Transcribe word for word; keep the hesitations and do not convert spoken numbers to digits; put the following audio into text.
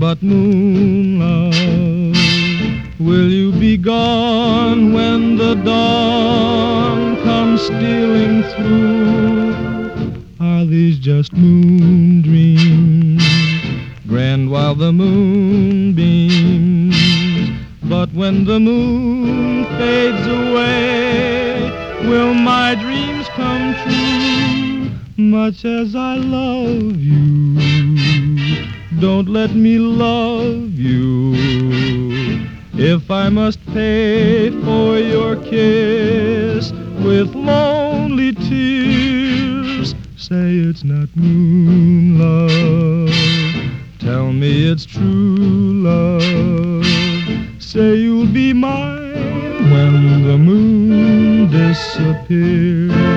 But moon love, will you be gone when the dawn comes stealing through? Are these just moon dreams, grand while the moon beams? But when the moon fades away, will my dreams come true? Much as I love you, don't let me love you. If I must pay for your kiss with lonely tears, say it's not moon love. Tell me it's true love. Say you'll be mine when the moon disappears.